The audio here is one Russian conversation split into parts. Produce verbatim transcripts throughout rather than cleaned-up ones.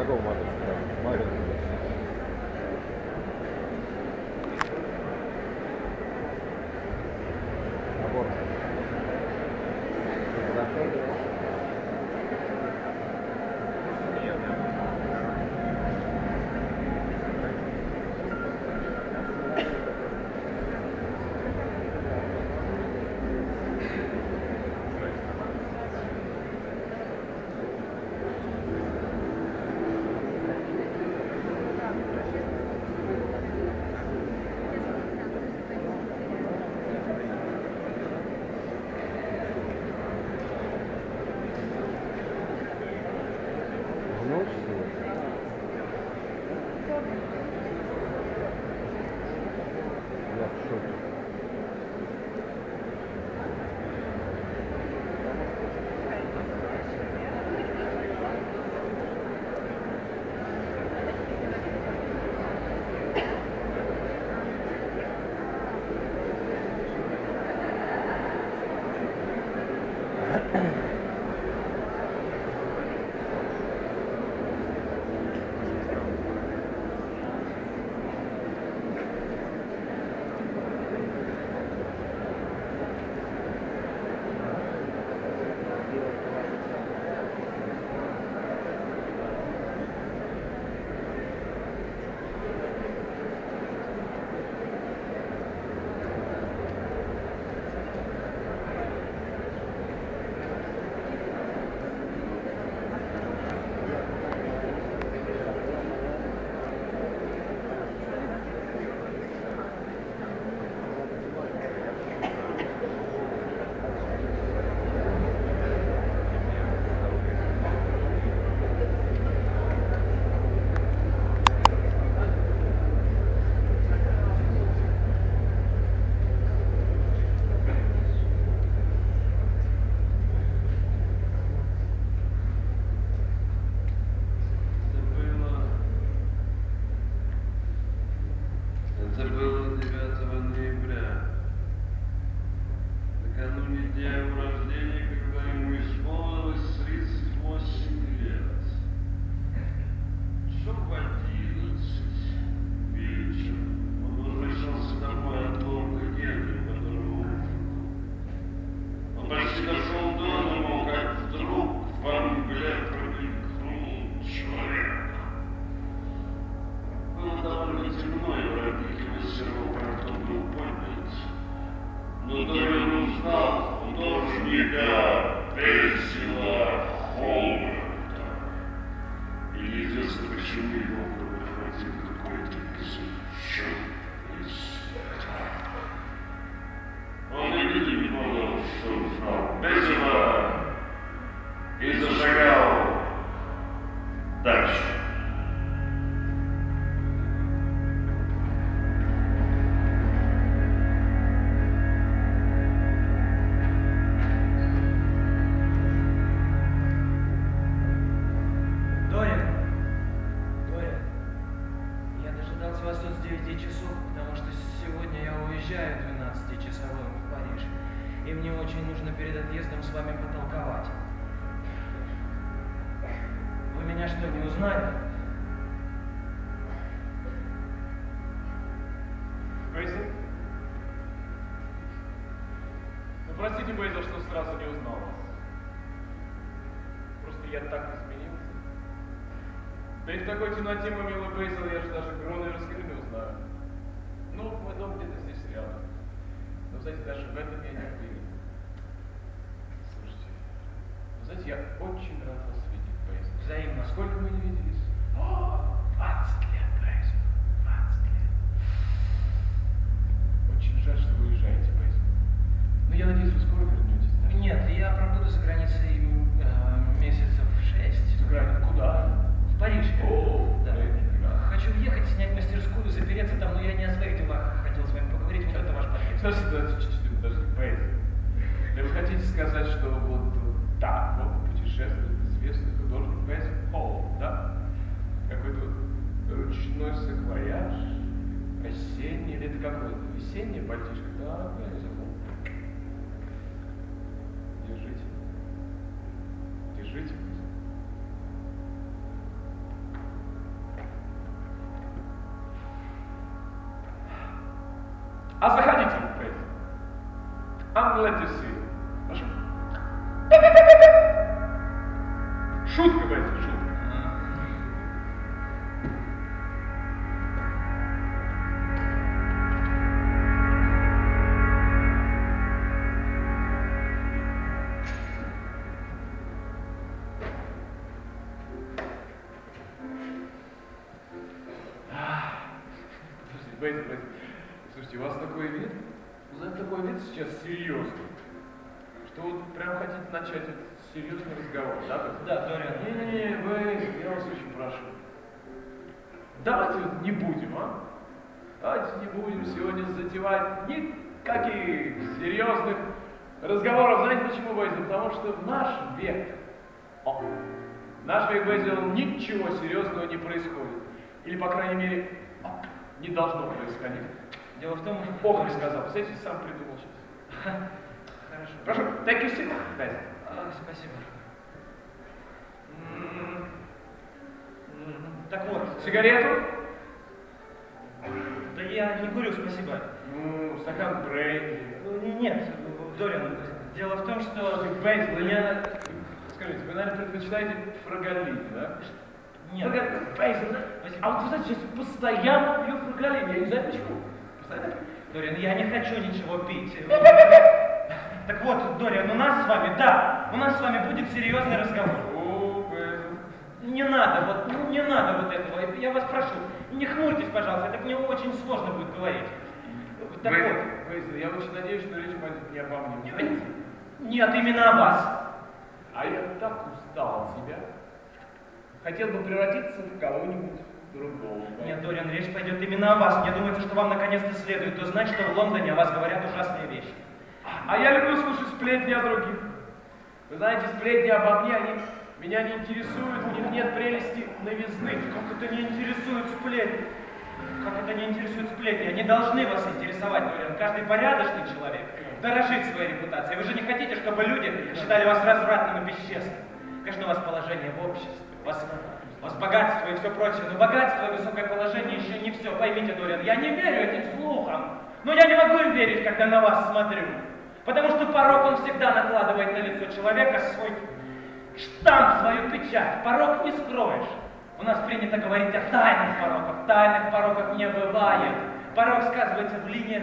по-другому адрес, смотрю. Набор. Простите, Бейза, что сразу не узнал вас. Просто я так изменился. Да и в такой темноте, мой милый Бейзел, я же даже Гроуверского не узнаю. Ну, мой дом где-то здесь рядом. Но, знаете, даже в этом я не уверен. Слушайте, вы знаете, я очень рад вас видеть, Бейзел. Взаимно. Сколько мы не виделись? О, двадцать лет, Бейзел. двадцать лет. Очень жаль, что вы уезжаете, Бейзел. Ну, я надеюсь, вы скоро вернетесь, да? Нет, я пробуду за границей э, месяцев шесть. За границей? Куда? В Париж. О, да. Да. Хочу въехать, снять мастерскую, запереться там, но я не о своих делах хотел с вами поговорить, вот это ваш подъезд. Подожди, подожди, подожди, да вы хотите сказать, что вот так вот путешествует известный художник Бейзел Холл, да? Какой-то ручной саквояж, осенний, или это какое-то весеннее пальтишко? Да, я забыл. Держите. Держите. А заходите, Бейс. I'm glad to see you. Хорошо? Шутка, Бейс, шутка. Бейс, Бейс, слушайте, у вас такой вид, у вас такой вид сейчас серьезный, что вот прям хотите начать этот серьезный разговор, да? Бейс? Да, Дориан. Не-не-не, Бейс, я вас очень прошу. Давайте вот не будем, а? Давайте не будем сегодня затевать никаких серьезных разговоров. Знаете почему, Бейс? Потому что в наш век, о, в наш век, Бейс, ничего серьезного не происходит. Или, по крайней мере, не должно происходить. Дело в том, что... Бог мне сказал. Представляете, сам придумал сейчас. Хорошо. Прошу, take a seat. Дайте. А, спасибо. Так вот. Сигарету? Да я не курю, спасибо. Ну, стакан бренди. Нет, Дориан, дело в том, что... Бейс, вы меня... Скажите, вы, наверное, предпочитаете фраголини, да? Нет. Бейс, а вот вы знаете, сейчас постоянно пью фраголини. Я не знаю почему. Постоянно пью. Дориан, я не хочу ничего пить. Так вот, Дориан, у нас с вами, да, у нас с вами будет серьезный разговор. О, Бейс. Не надо, вот, ну, не надо вот этого. Я вас прошу, не хмурьтесь, пожалуйста, это мне очень сложно будет говорить. Так Бейс, вот. Бейс, я очень надеюсь, что речь пойдет не обо мне. Нет, именно о вас. А я так устал от себя. Хотел бы превратиться в кого-нибудь другого. Нет, Дориан, речь пойдет именно о вас. Мне думается, что вам наконец-то следует узнать, что в Лондоне о вас говорят ужасные вещи. А я люблю слушать сплетни о других. Вы знаете, сплетни обо мне, они меня не интересуют, в них нет прелести новизны. Как это не интересует сплетни? Как это не интересует сплетни? Они должны вас интересовать, Дориан. Каждый порядочный человек дорожит своей репутацией. Вы же не хотите, чтобы люди считали вас развратным и бесчестным. Конечно, у вас положение в обществе, у вас, у вас богатство и все прочее. Но богатство и высокое положение еще не все. Поймите, Дориан, я не верю этим слухам. Но я не могу им верить, когда на вас смотрю. Потому что порок, он всегда накладывает на лицо человека свой штамп, свою печать. Порок не скроешь. У нас принято говорить о тайных пороках. Тайных пороков не бывает. Порок сказывается в линиях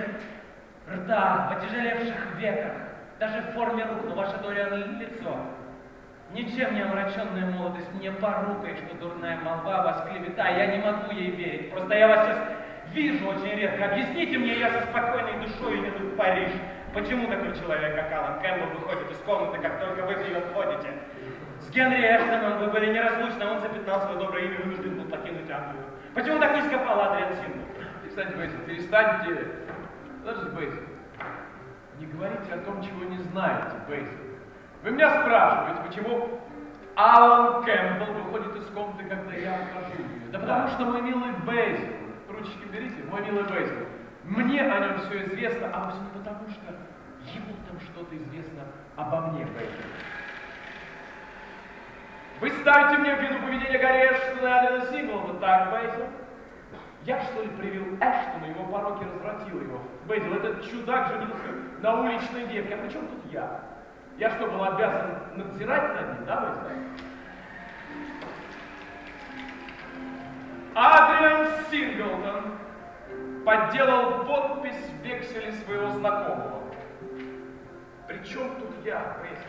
рта, в отяжелевших веках, даже в форме рук. Но ваше, Дориан, лицо, ничем не омраченная молодость, не порукой, что дурная молва вас клевета. Я не могу ей верить. Просто я вас сейчас вижу очень редко. Объясните мне, я со спокойной душой еду в Париж. Почему такой человек, как Алан Кэмпбелл, выходит из комнаты, как только вы в нее входите? С Генри Эштоном вы были неразлучны, он запятнал свое доброе имя и вынужден был покинуть Англию. Почему так низко пал Адриан Сингл? Кстати, Бейс, перестаньте... Подождите, Бейс. Не говорите о том, чего не знаете, Бейс. Вы меня спрашиваете, почему Алан Кэмпбелл выходит из комнаты, когда я ухожу. Да потому что, мой милый Бейс, ручки берите, мой милый Бейс, мне о нем все известно, а вовсе не потому, что ему там что-то известно обо мне, Бейс. Вы ставите мне в вину поведение Гарри Эштона и Адриана Синглтона, так, Бейзил? Я, что ли, привел Эштона, его пороки развратил его. Бейзил, этот чудак женился на уличной девке. А при чем тут я? Я что, был обязан надзирать над ним, да, Бейзил? Адриан Синглтон подделал подпись в векселе своего знакомого. При чем тут я, Бейзил?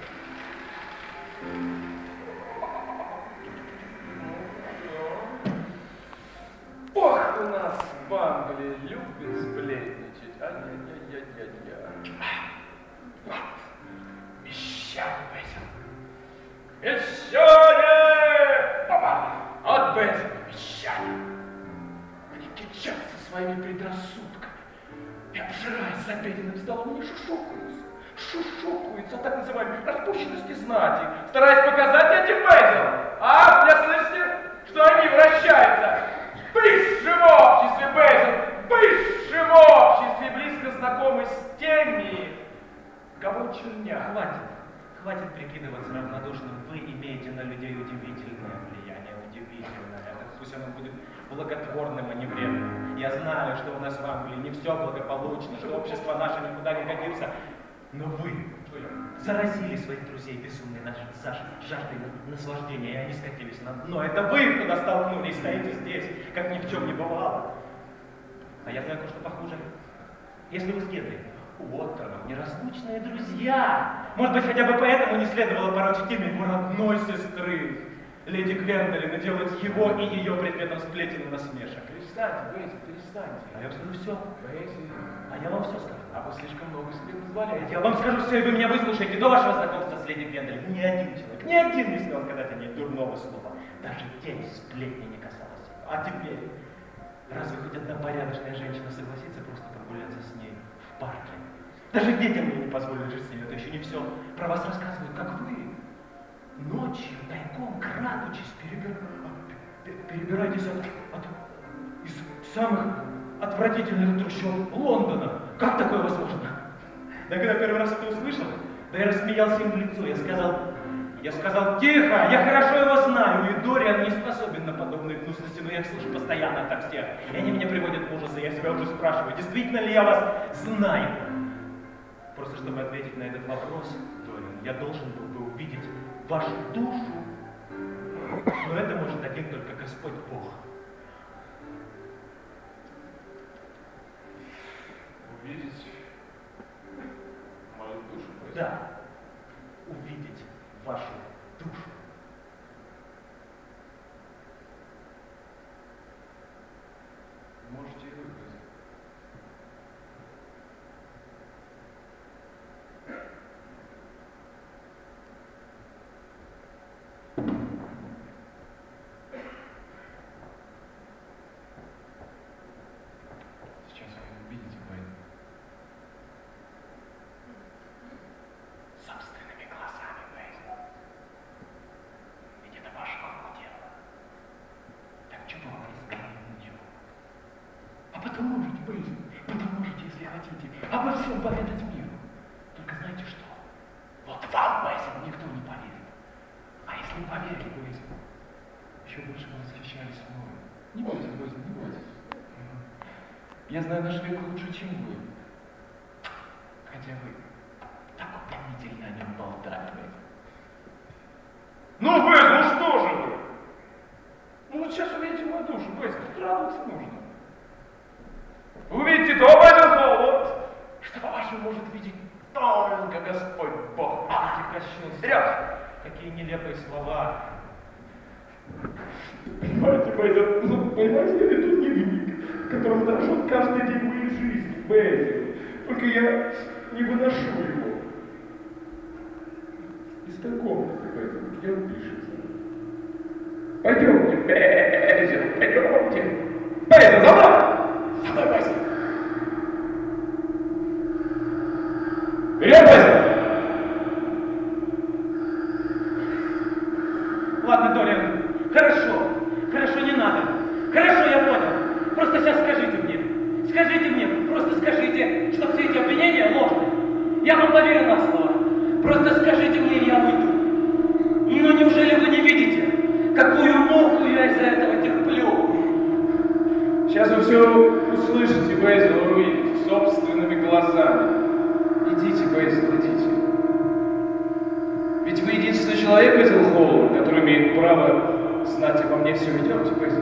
Ох, у нас в Англии любят сплетничать. Ай-яй-яй-яй-яй-яй. Вот, мещане, Бейзил. Мещане! Папа! От Бейзила, мещане. Они кичатся своими предрассудками и, обжираясь за обеденным столом, не шушукаются. Шушукаются о так называемой распущенности знати, стараясь показать этим Бейзил. А, меня слышите? Что они вращаются в высшем обществе, Бейзил, в высшем обществе, близко знакомы с теми, кого черня. Хватит, хватит прикидываться равнодушным. Вы имеете на людей удивительное влияние, удивительное. Пусть оно будет благотворным, а не вредным. я знаю, что у нас в Англии не все благополучно, что общество наше никуда не годится. Но вы заразили своих друзей безумной нашей жаждой наслаждения, и они скатились на дно. Это вы туда столкнулись, стоите здесь, как ни в чем не бывало. А я знаю кое-что похуже. Если вы с Генри Уоттером неразлучные друзья, может быть, хотя бы поэтому не следовало порочить имя его родной сестры, леди Гвендолин, и делать его и ее предметом сплетен и насмешек. Перестаньте, Бейзи, перестаньте. А я вам скажу все. Бейзи. А я вам все скажу. А вы слишком много себе позволяете. Я вам скажу все, и вы меня выслушаете. До вашего знакомства с леди Гвендолин ни один человек, ни один не смел сказать о ней дурного слова. Даже тень сплетни не касалась. А теперь, разве хоть одна порядочная женщина согласится просто прогуляться с ней в парке? Даже детям мне не позволят жить с ней. Это еще не все. Про вас рассказывают, как вы ночью, тайком, крадучись, перебир... перебираетесь от, от... из самых отвратительных трущоб Лондона. Как такое возможно? Да когда первый раз это услышал, да я рассмеялся им в лицо. Я сказал, я сказал, тихо, я хорошо его знаю, и Дориан не способен на подобные гнусности, но я их слышу постоянно от всех. И они меня приводят в ужас, и я себя уже спрашиваю, действительно ли я вас знаю? Просто чтобы ответить на этот вопрос, Дориан, я должен был бы увидеть вашу душу. Но это может один только Господь Бог. Увидеть мою душу? Да, увидеть вашу душу. Можете и вы, Бейзи. Сейчас вы увидите, Бейзи. Собственными глазами, Бейзи. Ведь это ваше рук дело. Так чего вы разговариваете ничего? А потом можете, Бейзи, потом можете, если хотите, обо всем поведать миру. Только знаете что? Вот вам, Бейзи, никто не поверит. А если вы поверили, Бейзи, еще больше вы восхищались мною. Не бойтесь, Бейзи, не бойтесь. Я знаю наш век лучше, чем вы. Хотя вы так утомительно о нем болтали, Бейзи. Ну, Бейзи, ну что же вы? Ну вот сейчас увидите мою душу, Бейзи, тут радоваться нужно. Увидите то, Бейзи, вот, что по-вашему может видеть только Господь Бог. Ах, ты кощунство. Какие нелепые слова. Понимаете, Бейзи, ну, понимаете, я веду дневник, которым дорожу каждый день моей жизни, Бейзи. Только я не выношу его. Из той комнаты, Бейзи, где он пишется. Пойдемте, Бейзи, пойдемте. Бейзи, за мной! За мной, Бейзи. Вперед, Бейзи! Ладно, Дориан, хорошо, хорошо, не надо. Хорошо, я понял. Просто сейчас скажите мне, скажите мне, просто скажите, что все эти обвинения ложные. Я вам поверю на слово. Просто скажите мне, и я уйду. Но неужели вы не видите, какую муку я из-за этого терплю? Сейчас вы все услышите, Бейзи, вы увидите собственными глазами. Идите, Бейзи, идите. Ведь вы единственный человек, Бейзи Холл, который имеет право знать обо мне все. Идемте, Бейзи.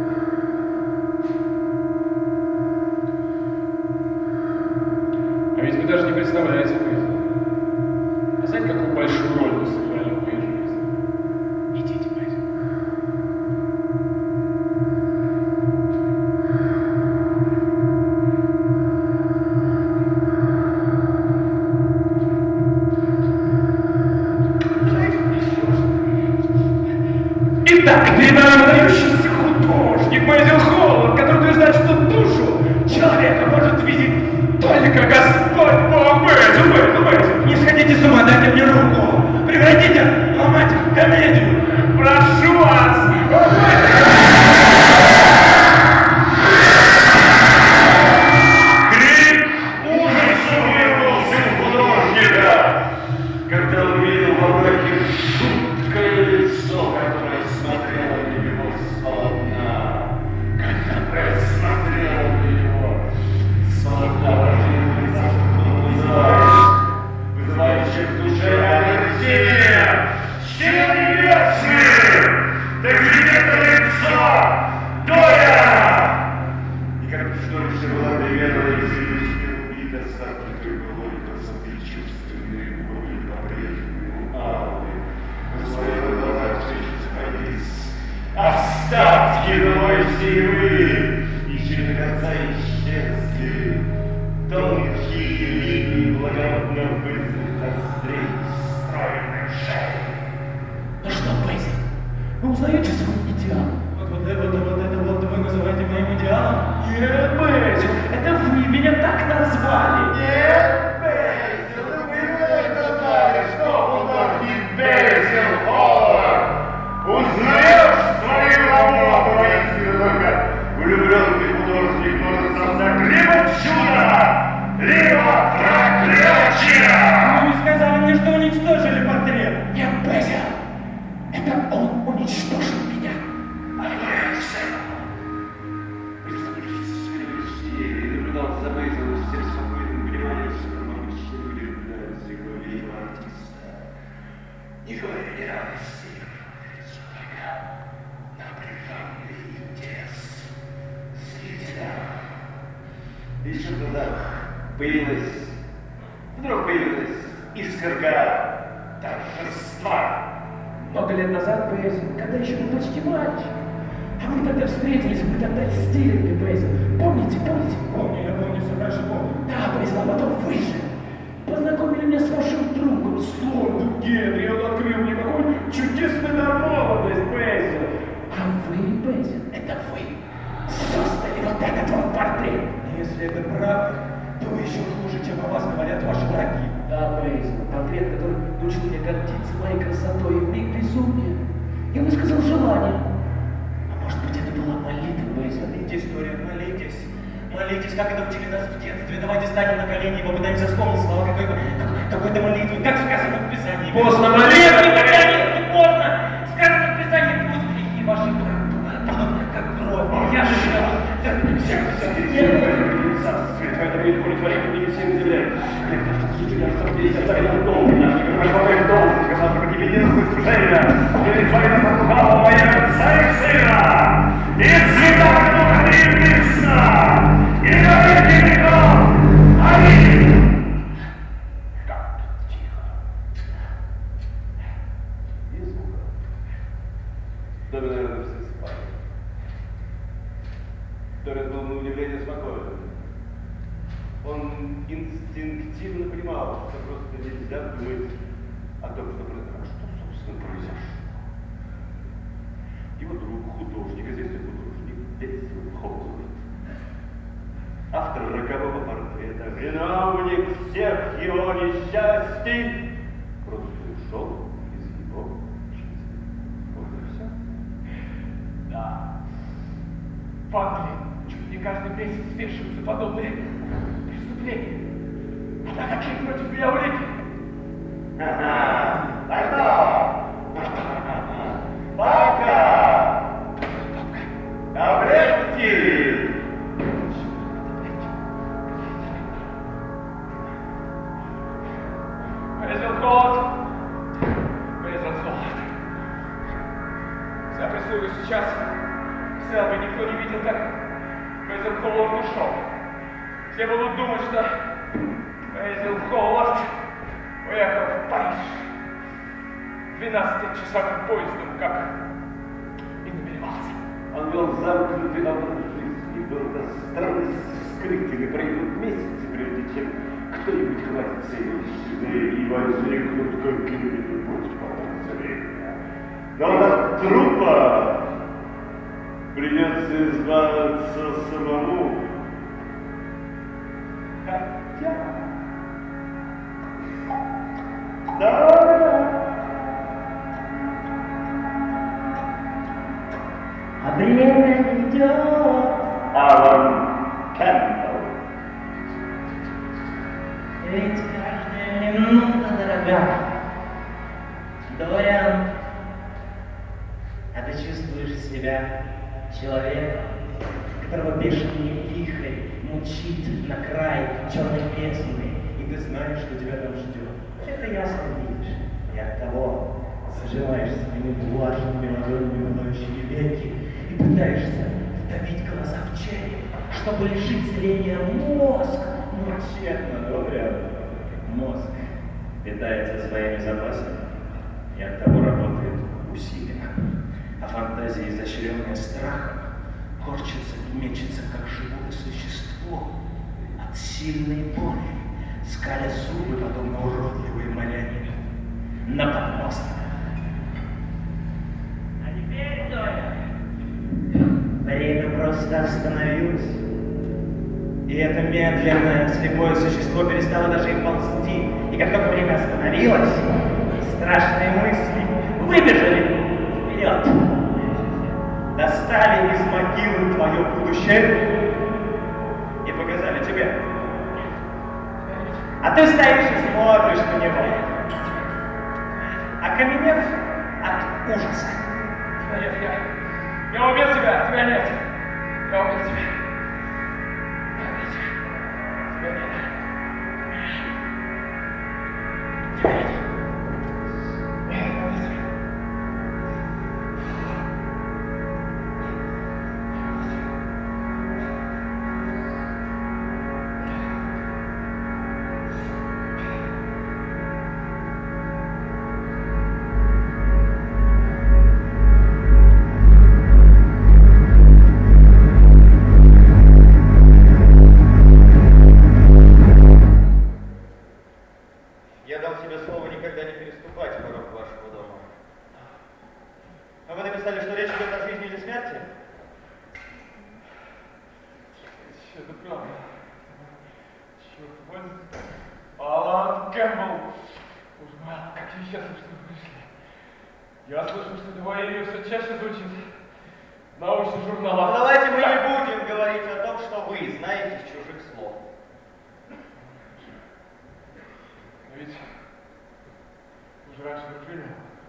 А ведь вы даже не представляете, Бейзи. А знаете, какую большую роль вы сыграли в моей жизни? Идите, Бейзи. Итак, перед нами выдающийся художник Бейзи Холл, который утверждает, что душу человека может видеть только Господь Бог. Бейзи, Бейзи, Бейзи. Не сходите с ума, дайте мне руку. Превратите ломать в комедию. Прошу вас! Крик ужаса вырвался у художника, когда увидел во мраке жуткое лицо, которое смотрело на него словно, когда просмотрел что лишь была привязана живостью и достаточной былой красоты чувственной боли по-прежнему алые. На своих глазах все еще сходились остатки новой силы, еще до конца исчезли тонкие линии благородно вытянутых ноздрей, стройной шеи. Ну что, Бейзи, вы узнаете свой идеал? Вот, вот, вот, вот это вот вы называете моим идеалом? Нет, Бейзи, это вы меня так назвали. Нет, Бейзил, ну вы это знали, что художник Бейзил Холлар. Узнаешь свою работу, воистину только влюбленный художник может создать либо чудо, либо проклятие. Вы сказали мне, что уничтожили портрет. Нет, Бейзи, это он уничтожил меня. А я сам. Прислушавшись к крепости, и наблюдал за Бейзилом с тем спокойным вниманием, с которым обычно выглядит заговорил артиста. Не говоря ни радости, лицо только напряженный интерес зрителя. Еще в глазах появилась, вдруг появилась искорка торжества. Много лет назад, Бейзи, когда еще был почти мальчик, а мы тогда встретились, вы тогда льстили мне, Бейзи. Помните, помните? Помню, я помню, все хорошо помню. Да, Бейзи, а потом вы же познакомили меня с вашим другом, с лордом Генри, он открыл мне какой чудесный дар молодость, Бейзи. А вы, Бейзи, это вы создали вот этот вот портрет. Если это правда, то вы еще хуже, чем о вас говорят ваши враги. Да, Бейзи, портрет, который научил меня гордиться моей красотой в миг безумия. Я высказал желание. А может быть, это была молитва, Бейзи? Молитесь, история, молитесь. Молитесь, как это учили нас в детстве. Давайте станем на колени и попытаемся вспомнить слова какой-то, какой-то молитвы. Как сказано в Писании. Поздно молиться! Никогда не поздно! Сказано в Писании, пусть грехи ваши будут как кровь. Я же Царствие Твое, да будет удовлетворение мне всем земле. Хлеб наш насущный оставь здесь, оставь нам долг наш, как разломаем долг, как завтра как единственное служение. И избави нас от лукавого во имя Отца и Сына, и Святого Духа Небесного, и на веки веков. Аминь. Как тихо. И звука. Доме, наверное, все спали. Торрен был на удивление спокоен. Он инстинктивно понимал, что просто нельзя думать о том, что произошло. Что, собственно, произошло? Его друг, художник, известный художник, Бейзил Холлар, автор рокового портрета, виновник всех его несчастий, просто ушел из его жизни. Вот и все. Да. В Англии чуть не каждый месяц вешаются подобные преступления. А какие против меня улики? Ха-ха! Пойдем! Пока! Таблетки! Бейзил Холлар. Бейзил Холлар. Вся прислуга сейчас в Селбе, никто не видел, как Бейзил Холлар ушел. Все будут думать, что Бейзил Холлар уехал в Париж двенадцатичасовым поездом, как и намеревался. Он вел замкнутый образ жизни, был до странности скрытен, и пройдут месяцы, прежде чем кто-нибудь хватится его щиты и возникнут какие-нибудь подозрения. Но от трупа придется избавиться самому. Хотя... Да! А время идет. Алан Кэмпбелл. Ведь каждая минута дорога. Дориан, а ты чувствуешь себя человеком, которого бешеный вихрь мучит на край черной бездны, и ты знаешь, что тебя там ждет. Это ясно видишь. И от того зажимаешь своими влажными ладонями множащие веки и пытаешься вдавить глаза в череп, чтобы лишить зрения мозг. Ну, тщетно, говорят. Мозг питается своими запасами и оттого работает усиленно. А фантазия, изощренная страхом, корчится и мечется, как живое существо от сильной боли, скаля зубы, подобно уродливой марионетке на подмостках. А теперь, Толя, время просто остановилось. И это медленное, слепое существо перестало даже и ползти. И как только время остановилось, страшные мысли выбежали вперед. Достали из могилы твое будущее и показали тебе. А ты стоишь и смотришь на него, окаменев от ужаса. Нет, я, я убил тебя, тебя нет. Я убил тебя. Я убил тебя. Тебя нет. Тебя нет. Я убил тебя. Я дал себе слово никогда не переступать порог вашего дома. А вы написали, что речь идет о жизни или смерти? Это правда. Черт возьми. Алан Кэмпбелл. Боже мой, какие счастливы, что вы пришли. Я слышу, что твое имя все чаще звучит в научных журналах. Ну, давайте мы не будем говорить о том, что вы знаете из чужих слов. Но ведь вы же раньше дружили.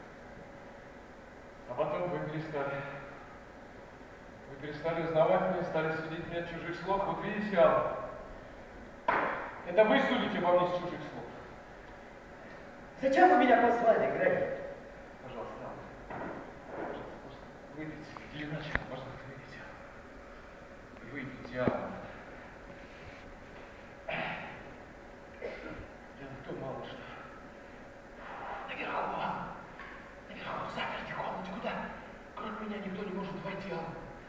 А потом вы перестали. Вы перестали узнавать меня, стали судить меня от чужих слов. Вот видите, Алла, это вы судите обо мне с чужих слов. Зачем вы меня позвали, Грег? Пожалуйста, Алла. Пожалуйста, выйдите. Или иначе, пожалуйста, выйдите. Выйдите, Алла. Я на то мало что. Наверху, Алла. Наверху, заперти в комнате. Куда? Кроме меня никто не может войти, Алла.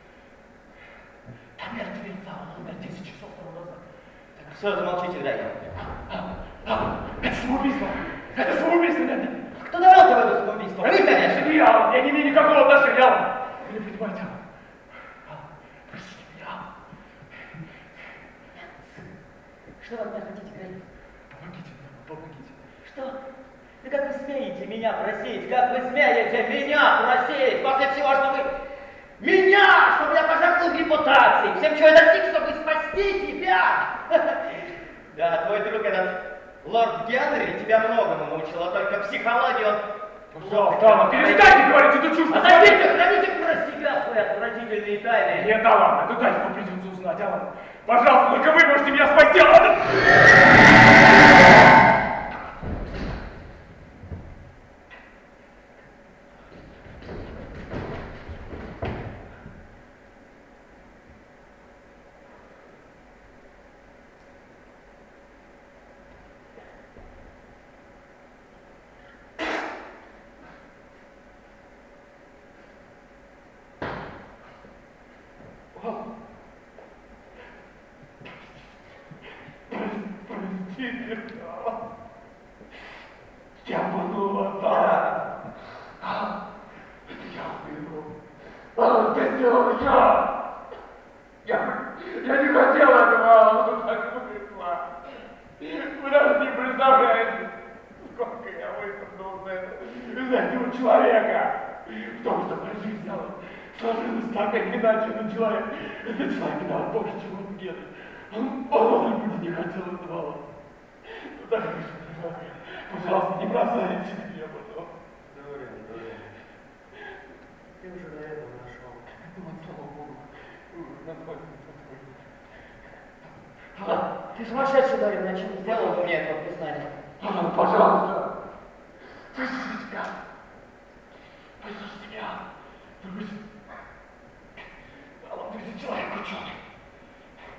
Там мертвец, Алла. Он умер десять часов тому назад. Все, замолчите, Грег. Алла, Алла, это самоубийство. Это самоубийство, нет. Кто давал тебе это самоубийство? Вы, конечно. Не я, Алла. Я не имею никакого отношения, Алла. Вы не понимаете, Алла. Алла, простите меня, Алла. Что вы от меня хотите, Грег? Помогите мне, помогите. Что? Да как вы смеете меня просить? Как вы смеете меня просить? После всего, что вы... Меня! Чтобы я пожертвовал репутацией, всем, чего я достиг, чтобы спасти тебя! Да, твой друг этот лорд Генри тебя многому научил, а только психологии он... Пожалуйста, Алла, перестаньте говорить эту чушь! Отойдите, храните про себя свои отвратительные тайны! Нет, Алла, эту тайну придется узнать, Алла. Пожалуйста, только вы можете меня спасти, Алла! Простите, Алла. Я подумал, да. А, это я выиграл. Алла, ты сделала я. Я, я не хотел этого, Алла, но так вышло. Вы даже не представляете, сколько я вытрудил за это, из этого человека. В том, что моя жизнь, Алла, сложилась так, как иначе, но человек, этот человек дал больше, чем он мне. Он, он, он не хотел этого, Алла. Ну так вышло, пожалуйста, не бросайте меня, пожалуйста. Дориан, Дориан. Ты уже до этого нашел. Ну, слава Богу. А, ты сумасшедший, Дориан, я чем сделал мне это признание? Алла, пожалуйста. Выслушайте меня. Выслушайте меня. Вы, Алла, вы же человек ученый.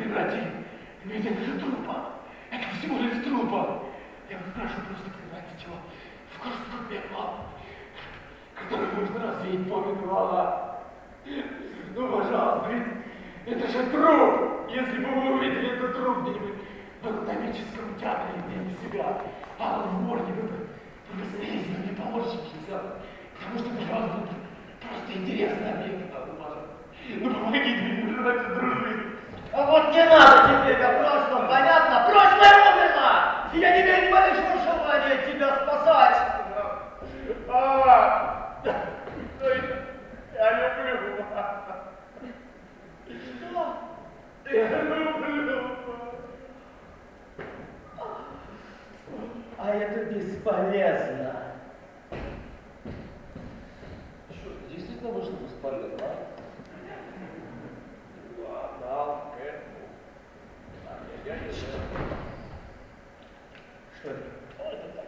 прекрати. Ведь это же трупа. Это всего лишь трупа. Я вас прошу просто понимаете, чего в горстку пепла, который можно развеять помимо вала. Ну, пожалуйста, ведь это же труп. Если бы вы увидели этот труп где-нибудь в анатомическом театре где-нибудь себя, а в морге вы бы посмотрели, но не поморщившись, потому что для вас был просто интересный объект. Ну, пожалуйста. Ну, помогите мне, давайте дружить. А вот не надо теперь о прошлом, понятно? Прошлое умерло! И я не имею ни малейшего желания тебя спасать! А, я люблю вас. Что? Я люблю вас. А это бесполезно. Что, ты действительно вышло бесполезно, а? Ладно, Кэт. Я не знаю. Что это? О, это так.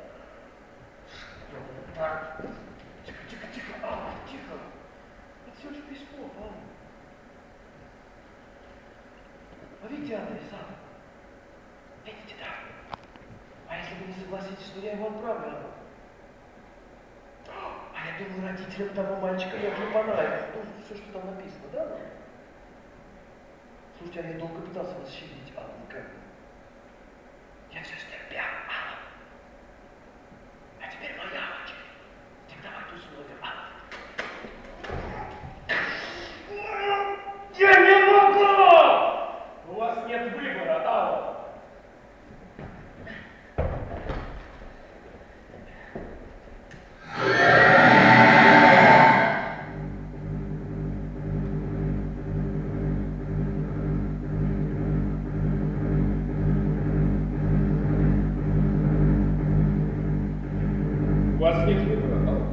Так. Тихо, тихо, тихо. А, тихо. Это все же письмо, Павел. А видите адреса? Видите, да? А если вы не согласитесь, что я его отправлю? А я думаю, родителям того мальчика я уже понравился. Ну, все, что там написано, да? Слушайте, а я долго пытался вас щадить, Алан Кэп. Я все стерпел, Алан. А теперь моя очередь. Диктовать условия, Алан. Я не могу! У вас нет выбора, Алан. У вас нет выбора, Алан.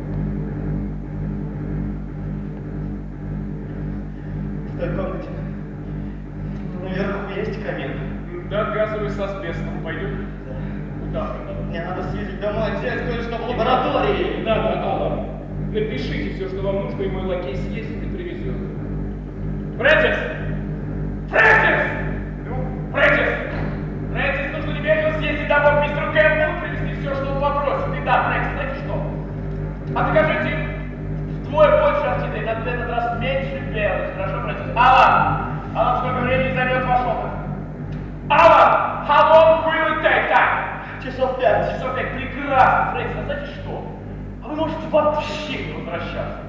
В той комнате наверху есть камин? Да, газовый с асбестом. Пойдем? Да. Куда? Мне надо съездить домой, взять кое-что в лаборатории. Не надо, Алан. Напишите все, что вам нужно, и мой лакей съездит и привезет. Фрэнсис! Фрэнсис! Ну, Фрэнсис! Фрэнсис, нужно немедленно съездить домой к мистеру Кэмпбеллу, привезти все, что он попросит. И да, Фрэнсис, знаете что? А закажите вдвое больше артиды, на этот раз меньше белых. Хорошо, Фрэнсис? Алан! Алан, сколько времени займет ваш опыт? Алан! How long will it take time? Часов пять. Часов пять. Прекрасно, Фрэнсис, а знаете что? А вы можете вообще не возвращаться.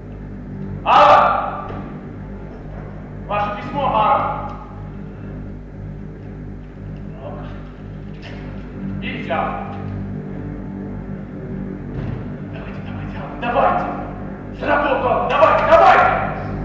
Алан! Ваше письмо, Алан. И взял. Давайте, давайте, Алан, давайте! За работу, Алан, давайте, давайте!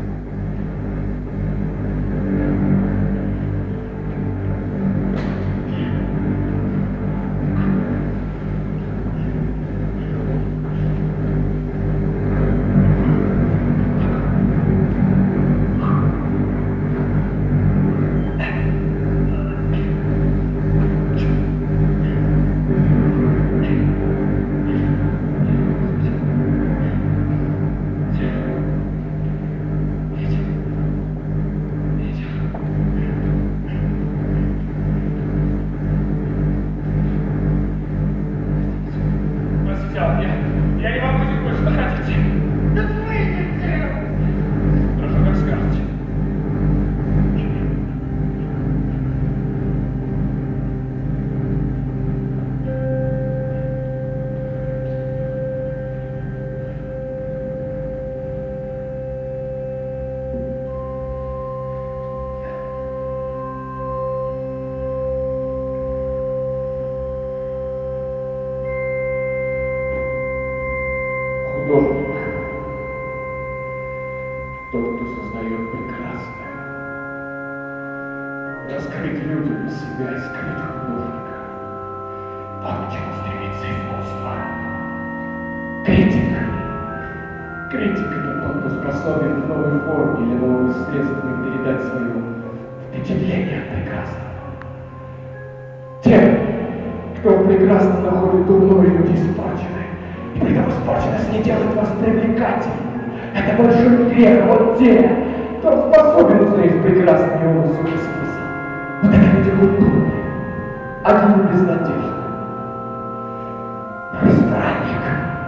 Тот, кто создает прекрасное, раскрыть людям себя и скрыть художника. Вот к чему стремится искусство. Критик. Критик — это тот, кто способен в новой форме или новыми средствами передать свое впечатление от прекрасного. Те, кто в прекрасном находит дурное, люди испорчены, и при этом испорченность не делает вас привлекательным. Это большой грех. Вот те, кто способен узреть прекрасный его высокий смысл. один и безнадежный. Но странник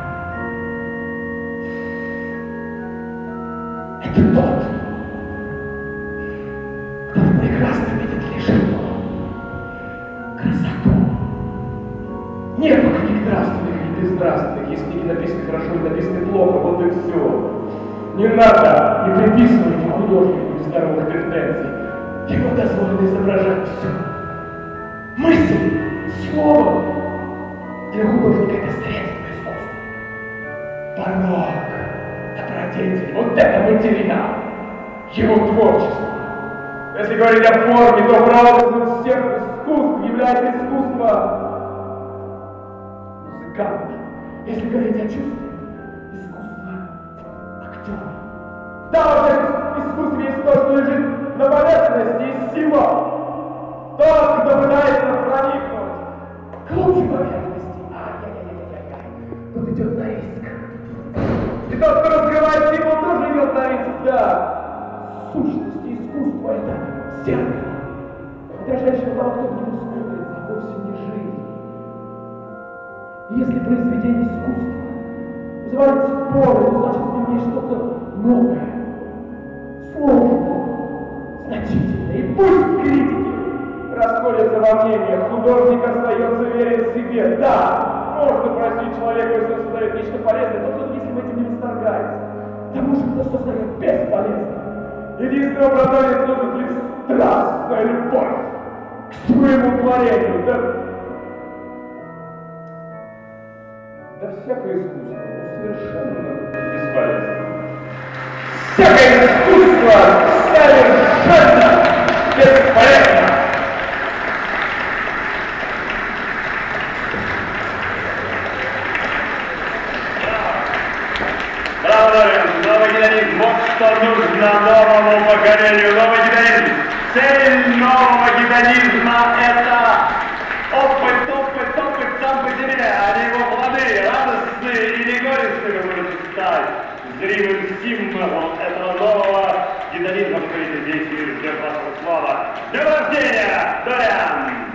— это тот, кто прекрасно видит лишь одно — красоту. Нету книг нравственных или безнравственных, если книги написаны хорошо или написаны плохо, вот и все. Не надо, не приписывайте художнику нездоровых тенденций. Ему дозволено изображать все. Мысль, слово для художника — это средство искусства. Порог, добродетель, вот это материал, его творчество. Если говорить о форме, то прообразом всех искусств является искусство музыканта. Если говорить о чувстве, искусство актера. Да, во всех искусстве есть то, что лежит на поверхности, есть символ. Тот, кто пытается проникнуть глубже поверхности, ай-яй-яй-яй-яй, тут идет на риск. И тот, кто раскрывает символ, тоже идет на риск, да. Сущность искусства — это зеркало, отражающее того, кто в него смотрит, а вовсе не жизнь. И если произведение искусства вызывает споры, то значит в нем есть что-то новое, сложное, значительное. И пусть критики расходятся во мнениях, художник остается верен себе. Да, можно простить человека, если он создает нечто полезное, но если в этим не восторгается. Тому же, кто создает бесполезно. Единственное оправдание служит лишь страстная любовь к своему творению. Да, да всякое искусство совершенно бесполезно. Всякое искусство совершенно бесполезно. Новый героизм, вот что нужно новому поколению. Новый героизм. Цель нового гедонизма — это опыт, опыт, опыт сам по себе, а не его плоды, радостные или горестные, вы можете стать зримым символом этого нового гедонизма. Повторите здесь и ждем вашего слова. С днем рождения, Дориан!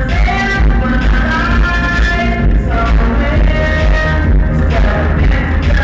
Somewhere, somewhere.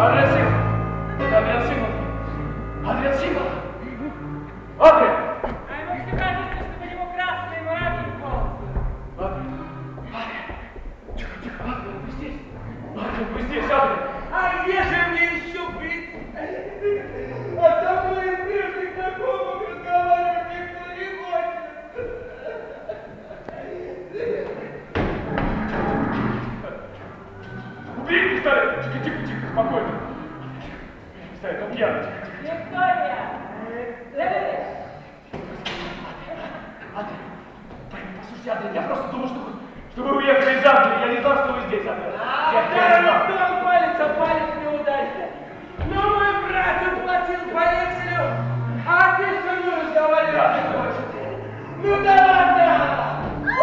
Адриан Симон! Это Адриан Симон! Адриан Симон! Адриан! А ему все кажется, что у него красные муравьи в волосы. Адриан! Адриан! Тихо, тихо! Адриан, вы здесь! Адриан, вы здесь, Адриан! А где же мне еще быть? А со мной прежних знакомых разговаривать никто не хочет. Убери пистолет! Тихо, тихо, тихо, спокойно! Пистолет, он пьяный, тихо, тихо. Виктория! Давай! Адриан, послушайте, Адриан, я просто думал, что вы, что вы уехали из Англии, я не знал, что вы здесь, Адриан. Я, я не знал. Кто палец, а палец не ударит. Но мой брат уплатил по векселю, а ты со мной разговаривать не хочешь. Ну да ладно!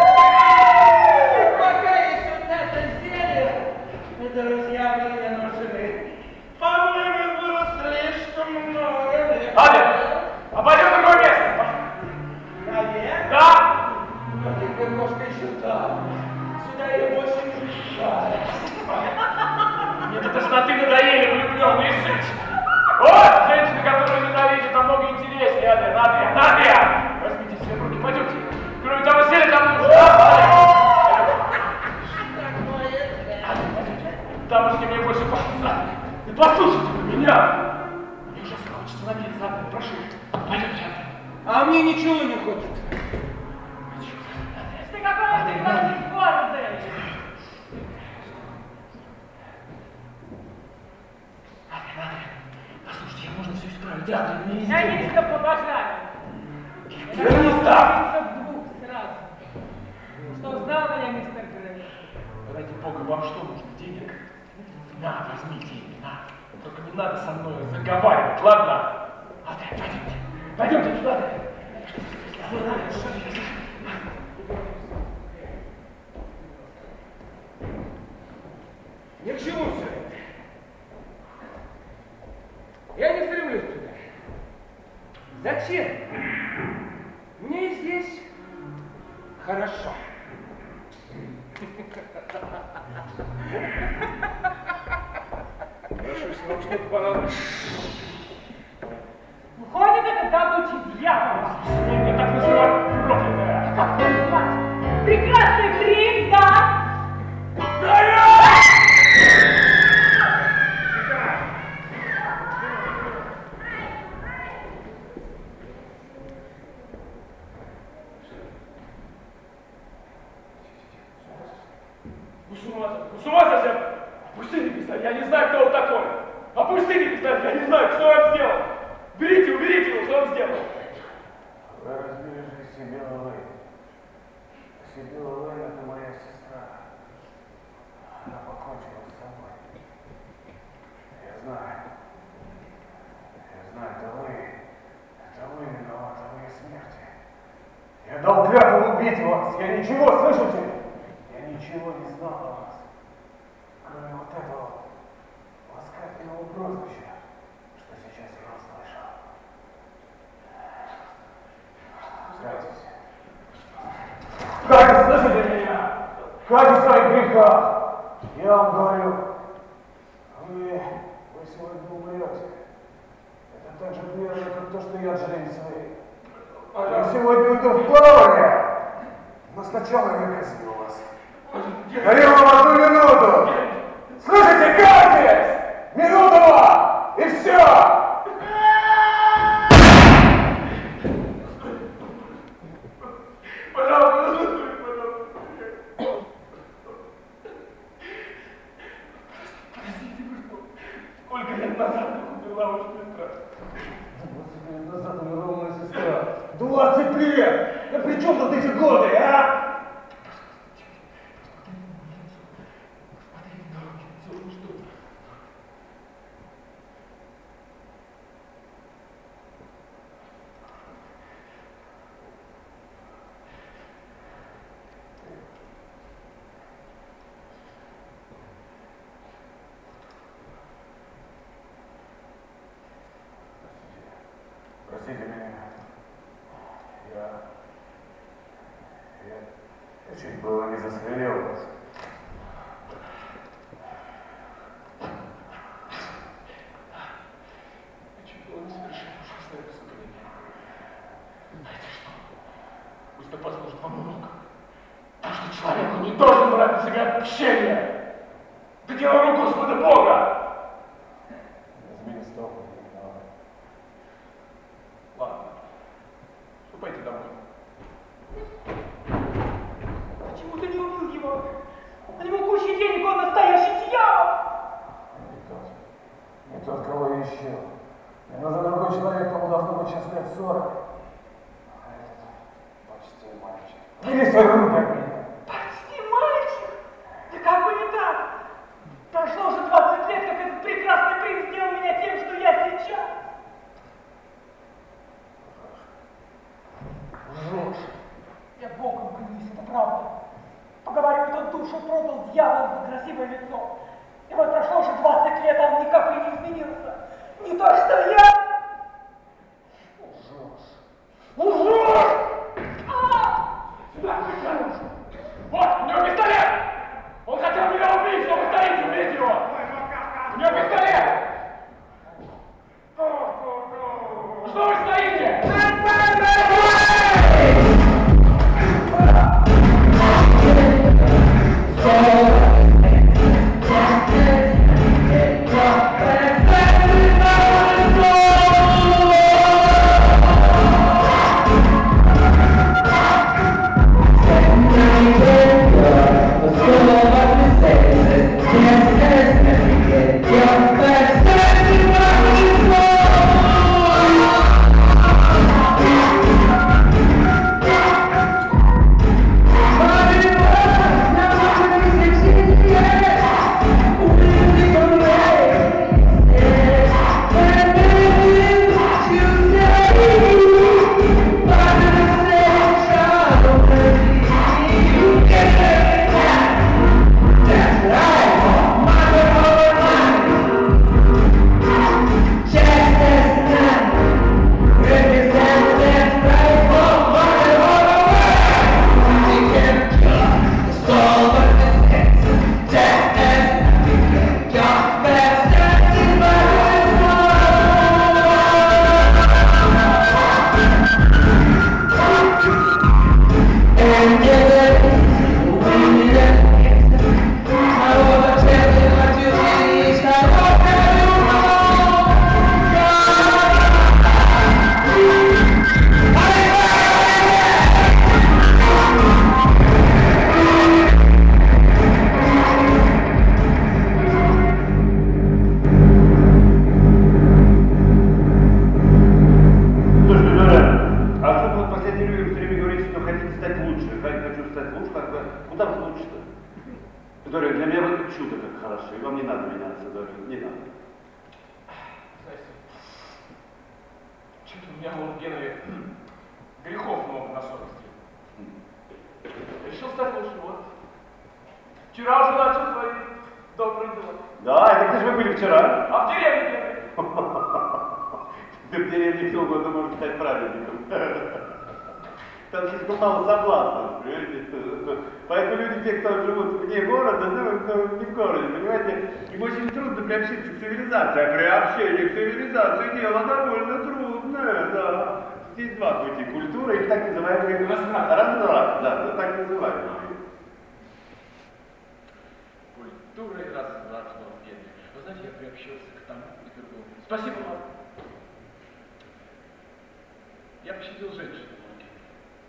Пока есть вот это зелье, друзья мне не нужны. По-моему, было слишком много. Адриан, а пойдем в другое место. Наверх? Да? Но ты немножко еще там. Сюда я больше не пускаю. Мне до тошноты надоели влюбленные женщины. Вот женщины, которые ненавидят, намного интереснее, Адриан, Адриан, Адриан! Возьмите себя в руки, пойдемте. Кроме того, сели там нужно, да? Адриан, дамочки мне больше пахнут. И послушайте вы меня! Мне ужасно хочется напиться, Адриан, прошу. Пойдемте, Адриан. А мне ничего не хочется. Ты какой ты гордый, гордый! Адриан, Адриан, послушайте, можно все исправить. Адриан, мне не Я сделано. низко побожаю. Гранистов! в двух сразу. Что узнал меня, мистер Грей? Ради бога, вам что нужно? Денег? На, возьми деньги, на. Только не надо со мной заговаривать, ладно? Адриан, пойдемте. Пойдемте сюда, Адриан. Ни к чему все это. Я не стремлюсь туда. Зачем? Мне здесь хорошо. Прошу, если вам что-то понадобится. Выходит, это добыча дьявола. Меня так называют проклятая. А как его звать? Прекрасный принц, да? Вы с ума сошли? Вы с ума сошли? Опустите пистолет, я не знаю, кто он такой. Опустите пистолет, я не знаю, что он сделал. Уберите, уберите его, что он сделал. Вы разбили же Сибила Лейн. Сибила Лейн — это моя сестра. Она покончила с собой. Я знаю. Я знаю, это вы. Это вы виноваты в ее смерти. Я дал клятву убить вас. Я ничего, слышите? Я ничего не знал о вас. Кроме вот этого ласкательного прозвища, что сейчас я услышал. Катя. Катя, слышите меня? Катя в своих грехах. Я вам говорю, вы, вы сегодня умрете. Это так же верно, как то, что я отжалил свои. Я сегодня уйду в плавание. Но сначала я казню вас. Даю вам одну минуту. Слышите, Катя? Минуту вам! И все! Сколько лет назад умерла ваша сестра? двадцать лет назад умерла моя сестра. двадцать лет! Да при чем тут эти годы, а? Простите меня. Я... Я... Я чуть было не застрелил вас. на себе отпущение. Да дело рук Господа Бога. Возьми стол. Ладно. Ступайте домой. Почему ты не убил его? У него куча денег, он настоящий дьявол! Не тот. Не тот, кого я ищу. Мне нужен другой человек, кому должно быть сейчас лет сорок. А этот почти мальчик. Бери свои руки от меня. Почти мальчик? Да как бы не так? Прошло уже двадцать лет, как этот прекрасный принц сделал меня тем, что я сейчас. Лжешь. Я Богом клянусь, это правда. Поговаривают, он душу продал дьяволу за красивое лицо. И вот прошло уже двадцать лет, а он ни капли не изменился. Не то, что я... Лжешь. Лжешь! А! Сюда, быстро! Вот, у него пистолет! Он хотел меня убить, что вы стоите, убейте его! У него пистолет! Что вы стоите? Приобщиться к цивилизации, а приобщение к цивилизации дело довольно трудное, да. Здесь два пути. Культура и так называемый разврат. Разврат, да, ну так называемый. Культура и разврат, Евгений. Вы знаете, я приобщился к тому и другому. Спасибо вам. Я пощадил женщину, Евгений.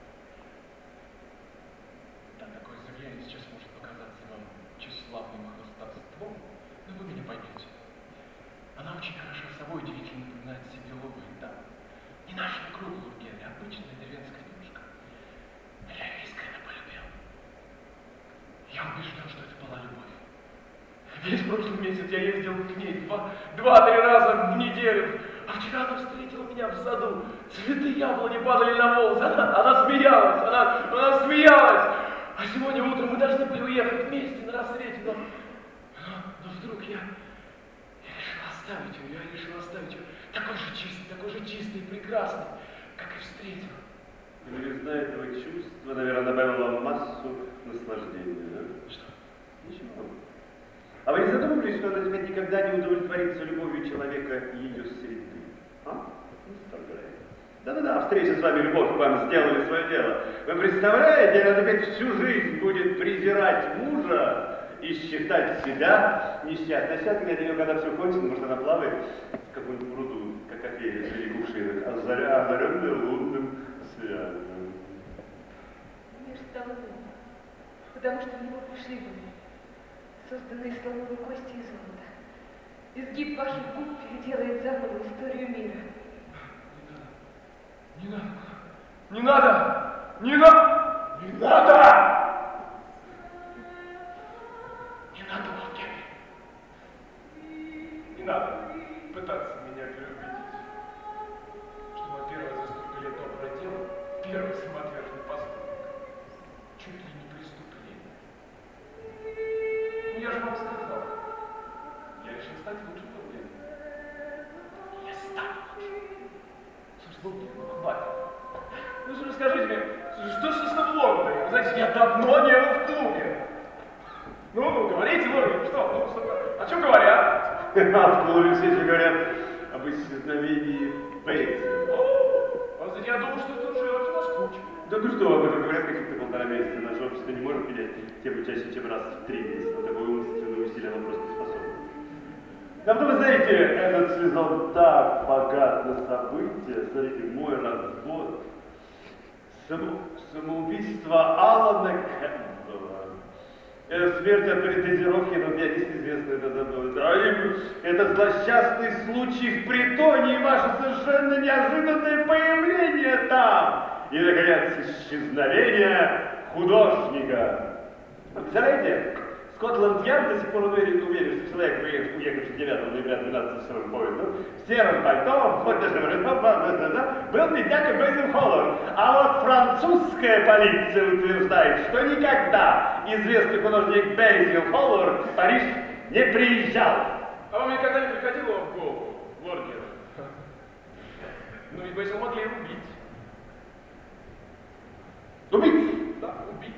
Да, такое заявление сейчас может показаться вам тщеславным хвастовством, но вы меня поймете. Она очень хороша собой, удивительно напоминает себе Лугу, да. Не нашего круга, Евгений, обычная деревенская девушка. Но я ее искренне полюбил. Я убежден, что это была любовь. Весь прошлый месяц я ездил к ней два, два-три раза в неделю. А вчера она встретила меня в саду. Цветы яблони падали на волосы. Она, она смеялась, она, она смеялась. А сегодня утром мы должны были уехать вместе на рассвете, но, но, но вдруг я, я решил оставить ее, я решил оставить ее такой же чистый, такой же чистый и прекрасный, как и встретил. Новизна этого чувства, наверное, добавила вам массу наслаждения, да? Что? Ничего. А вы не задумывались, что она теперь никогда не удовлетворится любовью человека и ее среды? А? Представляете? Да-да-да, встреча с вами, любовь, вам сделали свое дело. Вы представляете, она опять всю жизнь будет презирать мужа и считать себя несчастной. Сейчас, глядя на нее, когда все кончится, может, она плавает в каком-нибудь пруду, как Офелия, среди кувшинок, озаренный лунным связом. Мир стал иным, потому что в него пришли вы, созданные из слоновой кости и золота. Изгиб ваших губ переделает заново историю мира. Не надо! Не надо! Не надо! Не надо! Не надо, Волкены! Не надо пытаться меня переубедить, что мое первое за столько лет доброе дело, первый самоотверженный поступок, чуть ли не преступление. Ну я же вам сказал, я решил стать лучше Волкены. Я стану лучше. Слушай, Волкены, ну хватит. Ну же расскажите мне, что ж с Лондоном? Вы знаете, я давно не был в клубе. Ну, ну, говорите, Лондон, что? Ну, что? О чем говорят? А в клубе все еще говорят об исчезновении Бейтса. О, а я думал, что тут живете на скуче. Да ну что, об этом говорят каких-то полтора месяца. Наше общество не может менять тему чаще, чем раз в три месяца. На такое умственное усилие оно просто не способно. Да потом, вы знаете, этот сезон так богат на события. Смотрите, мой развод. Само, самоубийство Алана Кэмпбелла. Это смерть от передозировки, но пианист известный это забыл. Это злосчастный случай в притоне и ваше совершенно неожиданное появление там. И, наконец, исчезновение художника. Представляете, Скотланд-Ярд до сих пор уверен, уверен, что человек, уехавший девятого ноября двенадцатого часовым поездом, в сером пальто, был бедняка Бейзил Холлар. А вот французская полиция утверждает, что никогда известный художник Бейзил Холлар в Париж не приезжал. А вам никогда не приходило в голову, Воргер? Ну ведь Бейзил могли убить. Убить? Да, убить.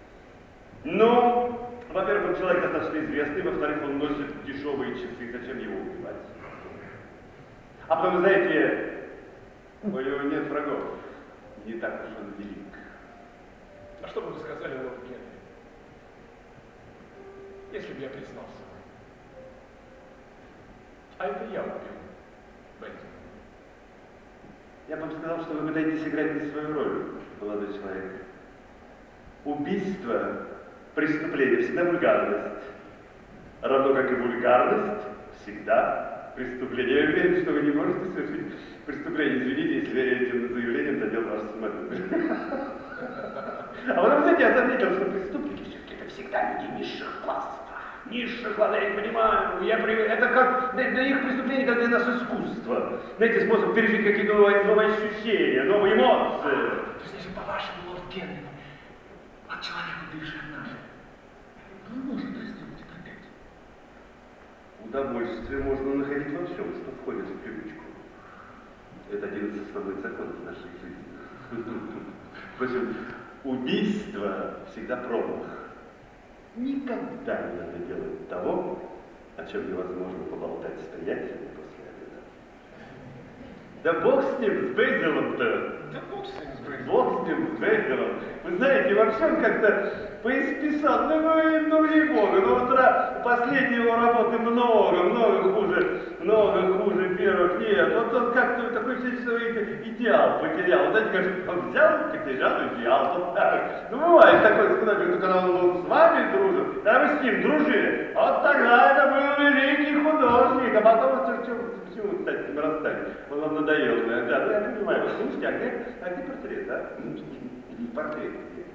Ну... Во-первых, он человек достаточно известный, во-вторых, он носит дешевые часы, зачем его убивать? А потом, вы знаете, у него нет врагов, не так уж он велик. А что бы вы сказали, лорд Генри, если бы я признался? А это я убил Бейзила. Я бы вам сказал, что вы пытаетесь играть не свою роль, молодой человек. Убийство — преступление, всегда вульгарность. Равно как и вульгарность всегда преступление. Я уверен, что вы не можете совершить преступление. Извините, если этим заявлением задел ваш самолюбие. А потом, знаете, я заметил, что преступники все-таки это всегда люди низших классов. Низших классов, я не понимаю. Я при... Это как для, для их преступления, как для нас искусство. Знаете, способ пережить какие-то новые, новые ощущения, новые эмоции. То есть, если по-вашему, лорд Генри, от человека, бывшего нашего, он может это сделать опять. Удовольствие можно находить во всем, что входит в привычку. Это один из основных законов нашей жизни. Впрочем, убийство всегда промах. Никогда не надо делать того, о чем невозможно поболтать с приятелями после обеда. Да бог с ним, с Бейзилом-то. Да бог с ним, с Бейзилом. Бог с ним, с Бейзилом. Вы знаете, во всем как-то поисписал, ну, ну, ну, ей-богу, ну, вот последние его работы много, много хуже, много хуже первых, нет, вот он как-то такой свой идеал потерял, вот знаете, как он взял, потерял идеал, вот так. Ну, бывает такое, сказать, когда он был с вами дружен, да вы с ним дружили, вот тогда это был великий художник, а потом, это что, почему, кстати, с ним расстались, он вам надоел, да, да, ну, я понимаю, слушайте, а где, а где портрет, а? Портрет.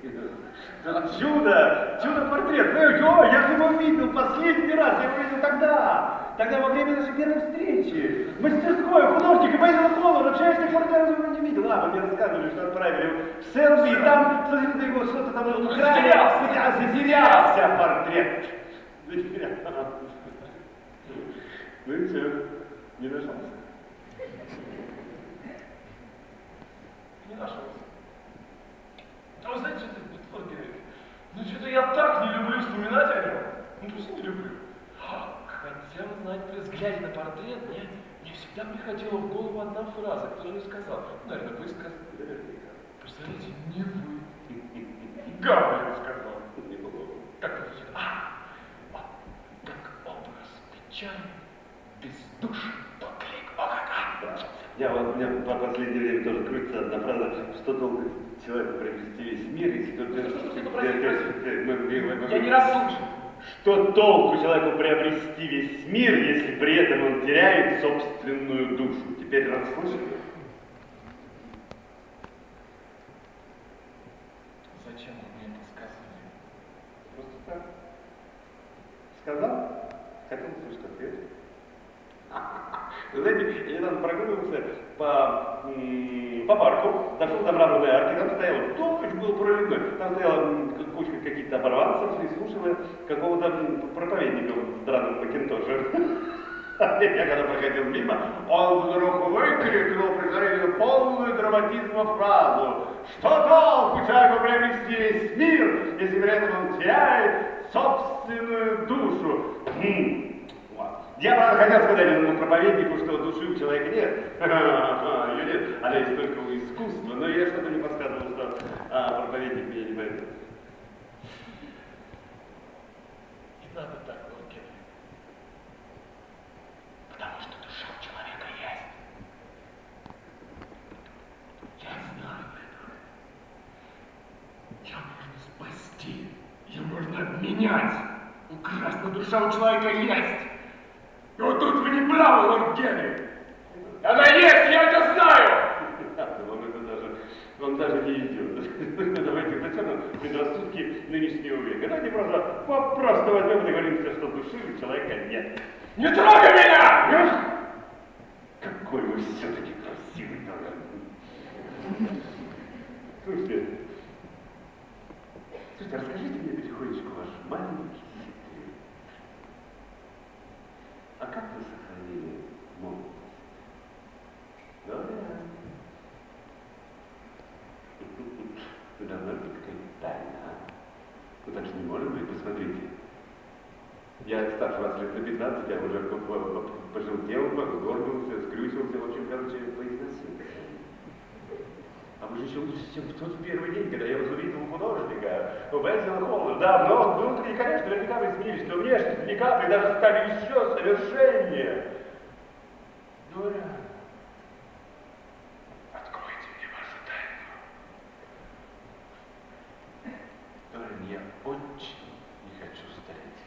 Чудо! Чудо-портрет! О, я его видел последний раз, я его видел тогда, тогда во время нашей первой встречи. В мастерской художника Бейзила Холлара, вообще я с тех пор ни разу его не видел. А, вы мне рассказывали, что отправили его в Сербию, там что-то его, что-то там украли, затерялся, затерялся портрет. Затерялся. Ну и все, не нашелся. Не нашелся. А вы знаете, что это, ну что-то я так не люблю вспоминать о нем. Ну просто не люблю. Хотя, вы знаете, при взгляде на портрет, мне, мне всегда приходила в голову одна фраза, кто не сказал. Наверное, вы сказали. Наверняка. Представляете, не вы. Гамлет сказал. Как это? А, как образ печали, бездушен, топлик. О, как! Я вот, у меня по последнее время тоже крутится одна фраза, что толку человеку приобрести весь мир, если только... Я не расслышал. Что толку человеку приобрести весь мир, если при этом он теряет собственную душу? Теперь расслышали? Зачем вы мне это сказали? Просто так. Сказал? Хотел услышать ответ. Вы знаете, я недавно прогуливался по, по парку, дошел до мраморной арки, там стоял дождь, был проливной, там стояла кучка каких-то оборванцев и слушала какого-то проповедника в драном макинтоше. Я когда проходил мимо, он вдруг выкрикнул при полную драматизма фразу: что толку человеку приобрести весь мир, если при этом он теряет собственную душу? Я, правда, хотел сказать этому проповеднику, что души у человека нет. Ее нет, она есть только у искусства. Но я что-то не подсказывал, что а, проповедник меня не поймет. Не надо так, Лорд Генри. Потому что душа у человека есть. Я знаю это. Ее можно спасти. Ее можно обменять. Украсть, но душа у человека есть. И вот тут вы не правы, Лорд Генри. Она есть, я это знаю! Он это даже, он даже не идет. Давайте, зачем нам предрассудки нынешнего века? Давайте просто, просто возьмем и договоримся, что души у человека нет. Не трогай меня! Какой вы все-таки красивый, дорогой. Слушайте, слушайте, расскажите мне потихонечку ваш маленький секрет. А как вы сохранили молодость? Да, да. Вы должна быть какая-то тайна, а? Ну так же не может быть, посмотрите. Я старше вас лет на пятнадцать, я уже пожелтел, сгорбился, скрючился, в общем, короче, поизносился. А вы же еще лучше, чем в тот первый день, когда я вас увидел у художника, у Бензила Холла. Да, но внутри, конечно, наверняка вы изменились, но внешне ни капли даже стали еще совершеннее. Доря, Откройте мне вашу тайну. Дорин, я очень не хочу стареть.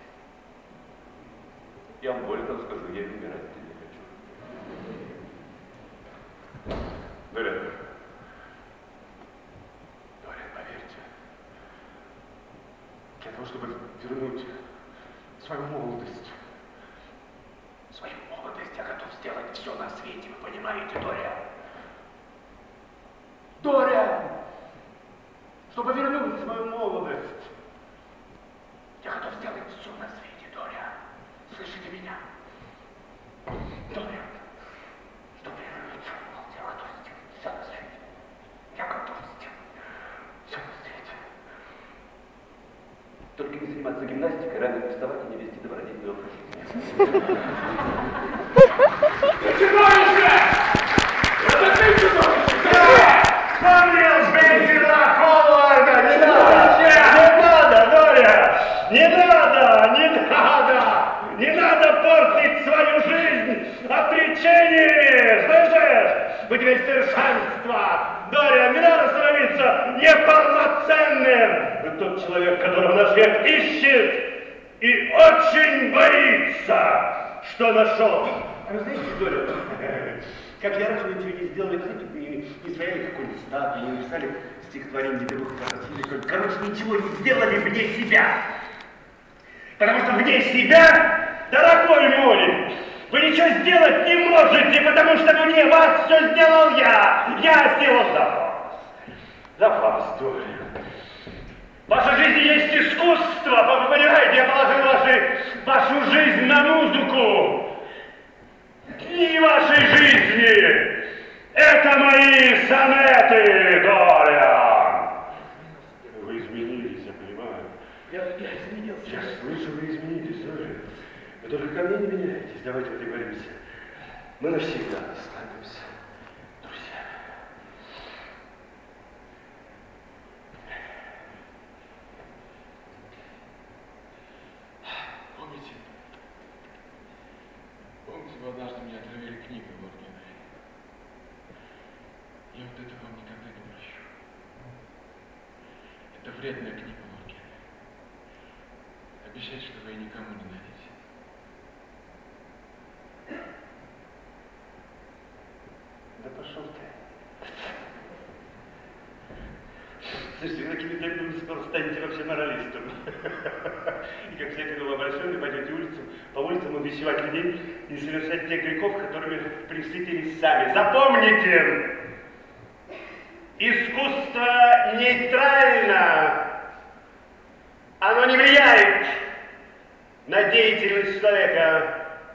Я вам более того скажу, я умирать-то не хочу. Дорин. Для того, чтобы вернуть свою молодость. Свою молодость я готов сделать все на свете, вы понимаете, Дориан? Дориан! Чтобы вернуть свою молодость. Я готов сделать все на свете, Дориан. Слышите меня? Дориан, чтобы вернуть свою молодость, я готов сделать все на свете. Я готов сделать все на свете. Только не заниматься гимнастикой, рано вставать и не вести добродетельный образ жизни. Начинаешься! Это ты чудовище! Вспомнил Бензила Холларда! Не надо! Не надо, Доря! Не надо! Не надо! Не надо портить свою жизнь отречениями! Слышишь? Вы теперь совершенство! Доря, не надо становиться неполноценным! Вы тот человек, которого наш век ищет и очень боится, что нашел. А вы знаете, Доря, как я раньше ничего не сделали, вы знаете, не, не свояли какой-нибудь статуи, не написали стихотворение, не картины, короче, ничего не сделали вне себя. Потому что вне себя, дорогой мой, вы ничего сделать не можете, потому что вне вас все сделал я. Я сделал за вас. За вас, Доря. В вашей жизни есть искусство, вы понимаете, я положил ваши, вашу жизнь на музыку. И вашей жизни. Это мои сонеты, Доря. Вы изменились, я понимаю. Я, я изменился. Я слышу, вы изменились, Доря. Вы только ко мне не меняетесь. Давайте договоримся. Мы навсегда останемся друзьями. Помните? Помните, вы однажды мне отравили книгу, лорд Генри? Я вот это вам никогда не прощу. Это вредная книга, лорд Генри. Обещайте, что вы ее никому не дадите. Да пошел ты. Слушайте, вы такими темпами скоро станете вообще моралистом. И как всякий новообращенный пойдете улицу, по улицам увещевать людей не совершать тех грехов, которыми присытились сами. Запомните! Искусство нейтрально. Оно не влияет на деятельность человека.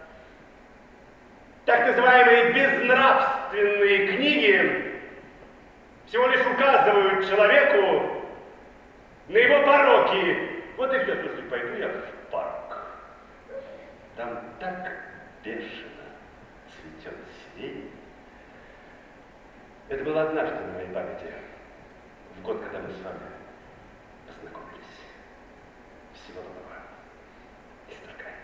Так называемые безнравственные книги всего лишь указывают человеку на его пороки. Вот и все, слушай, пойду я в парк. Там так бешено цветет сирень. Это было однажды на моей памяти, в год, когда мы с вами познакомились. Всего доброго. мистер Кай.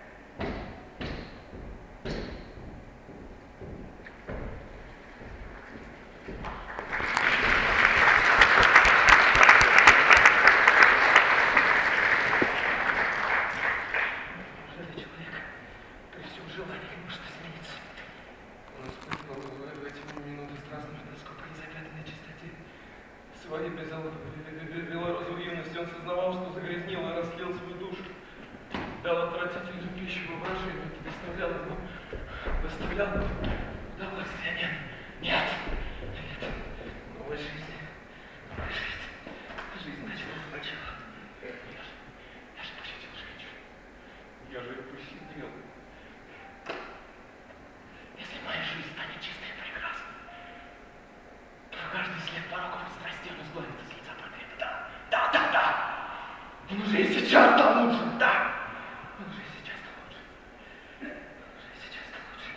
Своей белорозовой юности он сознавал, что загрязнил и растлил свою душу, дал отвратительную пищу воображению, это доставляло ему, доставляло ему удовольствие. Нет, нет, нет, новая жизнь, новая жизнь, жизнь началась сначала. Я же, я же пощадил женщину, я же ее пощадил. Если моя жизнь станет чистой и прекрасной, то каждый след пороков и страстей он изгладит из лица портрета. Да, да, да, да. Он уже и сейчас там лучше, да. Он уже и сейчас там лучше. Он уже и сейчас там лучше.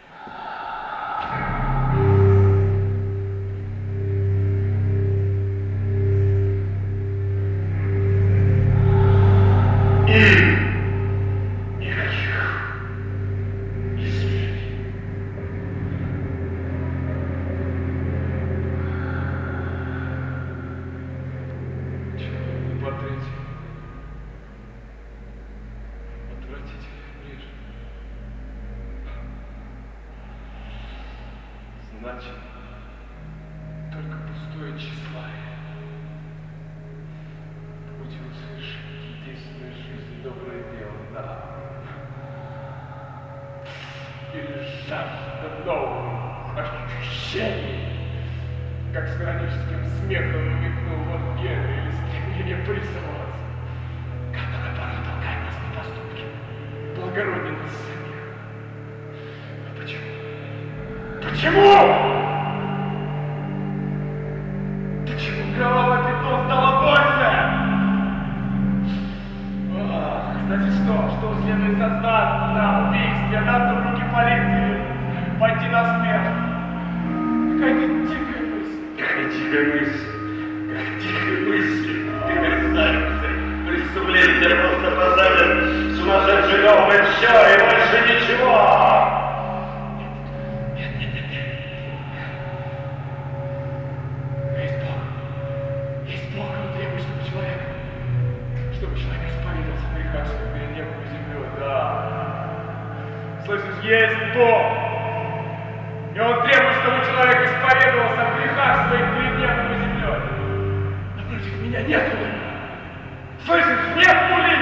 И никаких изменений. Портрете. Отвратительный брешь. Значит, только пустое тщеславие побудило совершить единственное в жизни доброе дело, да. Или жажда новых ощущений, как с ироническим смехом намекнул лорд Генри, или стремление порисоваться, которое порой толкает нас на поступки, благороднее нас самих. А почему? Почему? Почему кровавое пятно стало больше? Ах, значит что? Что следует сознаться на убийстве, отдаться в руки полиции, пойти на смерть? Какая-то дикая мысль. Какая дикая мысль. Какая дикая мысль. Ты представишься. Преступление тебя просто посадят. Сумасшедший дом и все, и больше ничего. Нет, нет, нет, нет. Есть Бог. Есть Бог, он требует, чтобы человек, чтобы человек исповедовался в грехах своих перед небом и землей. Да. Слышишь, есть Бог. И он требует, чтобы человек исповедовался в грехах своих перед небом и землей. Напротив меня нет улик. Слышишь, нет улик!